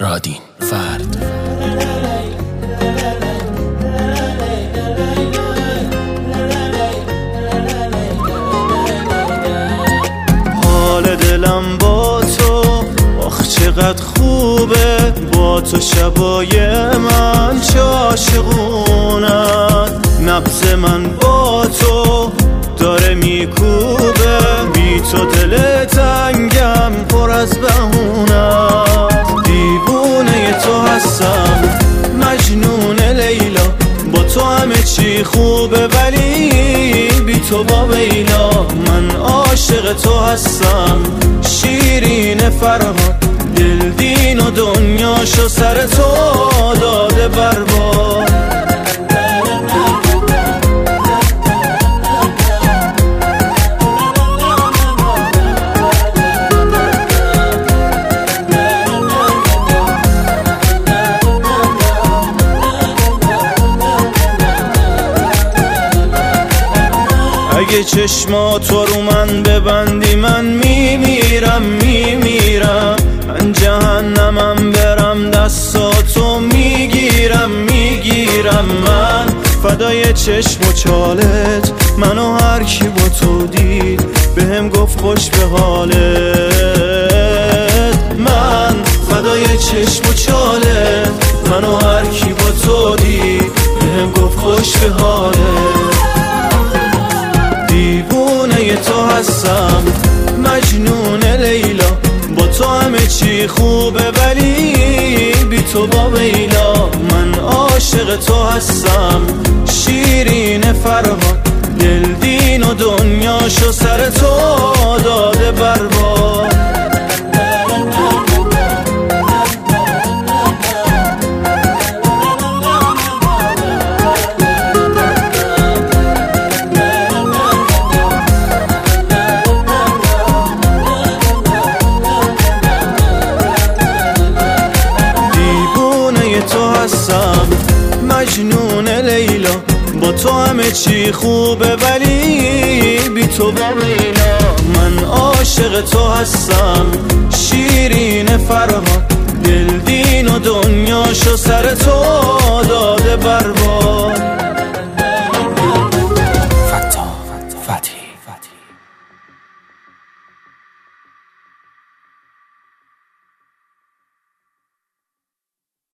رادین فرد. حال دلم با تو آخ چقدر خوبه، با تو شبای من چه عاشقونن. نبض من با تو داره میکوبه، بی تو دل تنگم پر از بهونم. دیوونه تو هستم مجنون لیلا، با تو همه چی خوبه ولی بی تو با بیلا. من عاشق تو هستم شیرین فرهاد، دل دین و دنیاشو سر تو داده برباد. اگه چشماتو رو من ببندی من میمیرم. من جهنمم برم دستاتو میگیرم. من فدای چشم و چالت، منو هر کی با تو دید بهم گفت خوش به حالت. من فدای چشم و چالت، منو هر کی با تو دید بهم گفت خوش به حالت. دیوونه تو هستم مجنون لیلا، با تو همه چی خوبه ولی بی تو با بیلا. من عاشق تو هستم شیرین فرهاد، دل دین و دنیاشو سر تو داده برباد. مجنون لیلا، با تو همه چی خوبه ولی بی تو با بیلا. من عاشق تو هستم شیرین فرهاد، دل دین و دنیاشو سر تو داده برباد.